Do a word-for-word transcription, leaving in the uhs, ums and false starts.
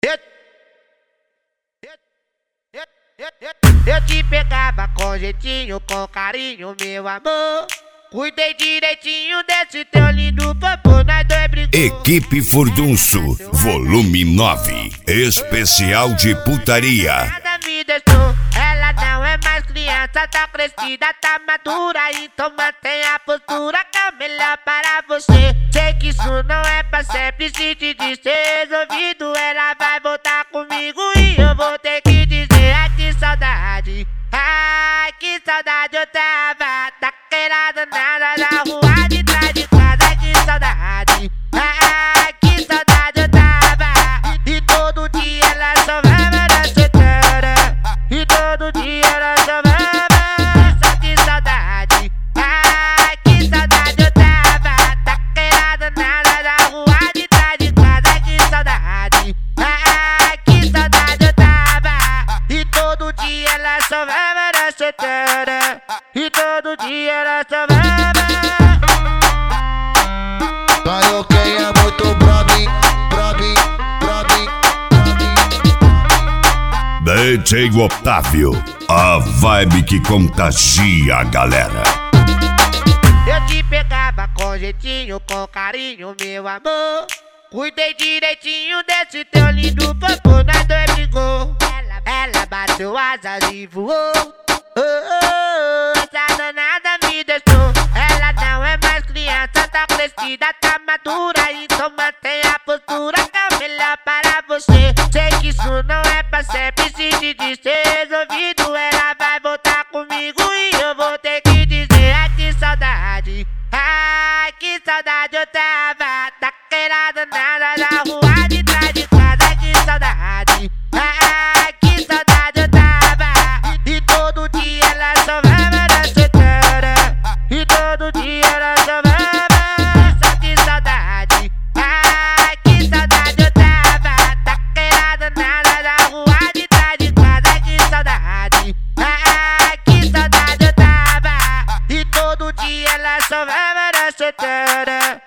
Eu, eu, eu, eu, eu te pegava com jeitinho, com carinho, meu amor. Cuidei direitinho desse teu lindo popô, nós dois brigou. Equipe Furdunço, volume nove, especial de putaria. Nada me deixou, ela não é mais criança, tá crescida, tá madura, então mantém a postura que é melhor para você. Sei que isso não é pra sempre, se te disser resolvido, ela vai voltar comigo e eu vou ter que dizer: ai que saudade, ai que saudade eu tava, daquela danada na rua de trás de casa. Ai que saudade, ai que saudade eu tava, e todo dia ela somava na solteira, e todo dia ela somava. Só que saudade, ai que saudade eu tava, daquela danada na rua de trás de casa. Ai que saudade, ai que saudade eu tava, e todo dia ela somava na solteira, e todo dia ela somava. Ganhou quem é muito brabo, brabo, brabo, brabo. D J Otávio, a vibe que contagia a galera. Eu te pegava com jeitinho, com carinho, meu amor. Cuidei direitinho desse teu lindo popô, nós dois brigou. Ela, ela bateu asas e voou. Oh, oh, oh, essa danada me deixou. Ela não é mais criança, tá crescida, tá madura, então mantém a postura que é melhor para você. Sei que isso não é pra sempre, se te disser resolvido, ela vai voltar comigo e eu vou ter que dizer: ai que saudade, ai que saudade eu tava, daquela danada na rua de trás de casa. Ai que saudade, ai que saudade eu tava, e todo dia ela somava na solteira, e todo dia ela somava. Só que saudade, ai que saudade eu tava, daquela danada na rua de trás de casa. Ai que saudade, ai que saudade eu tava, e todo dia ela somava na solteira,